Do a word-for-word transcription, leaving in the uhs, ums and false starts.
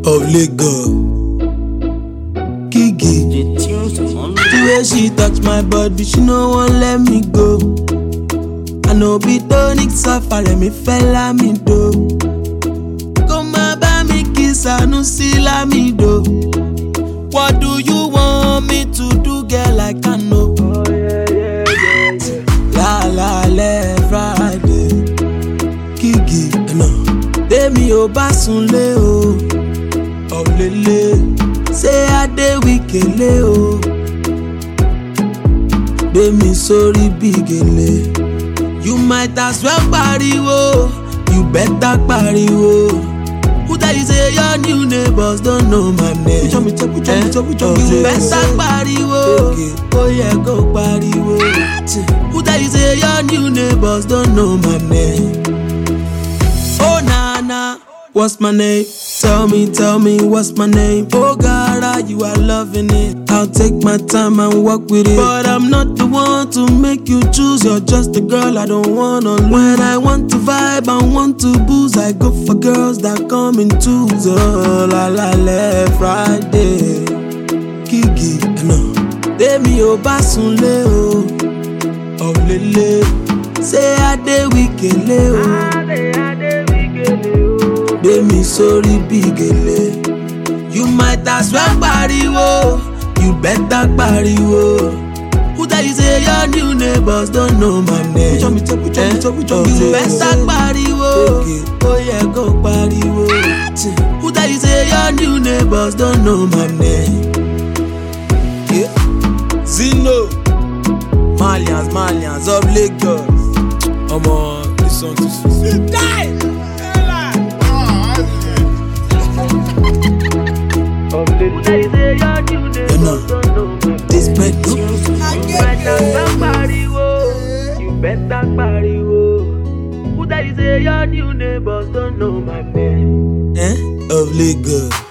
of Lagos. Kiki, the way she touch my body, she no wan let me go. I know be tonic suffer, me fella me do. Come by me kiss, I no see la me do. What do you want me to do, girl? I can know. Oh yeah, yeah, yeah, yeah. La la la Friday. Kiki, no. Demi o basunle o. Oh lele. Say I dey wikele o. Demi sorry bigele. You might as well pariwo. You better pariwo. Who tell you say your new neighbors don't know my name? Pucho me pucho me pucho pucho. You better pariwo. Oh yeah, go pariwo. Who tell you say your new neighbors don't know my name? Oh na na, what's my name? Tell me, tell me, what's my name? Oh God, you are loving it. I'll take my time and walk with it. But I'm not the one to make you choose. You're just a girl I don't wanna lose. When I want to vibe and want to booze, I go for girls that come in twos. Oh la la la Friday. Kiki, no. Demi o basunle o. Oh lele. Say I dey wikele o. Demi sorry bigele. You might as well pariwo. You better pariwo. Who tell you say your new neighbors don't know my name? Pucho me pucho me pucho pucho. You better pariwo. Oh yeah, go pariwo. Who tell you say your new neighbors don't know my name? Yeah. Zino, Malians, Malians of Lagos. Come on, this song too sweet. Die. You know, this bread no. You better pariwo. You better pariwo. Who that is your new neighbors don't know my name? Eh? Of Lagos.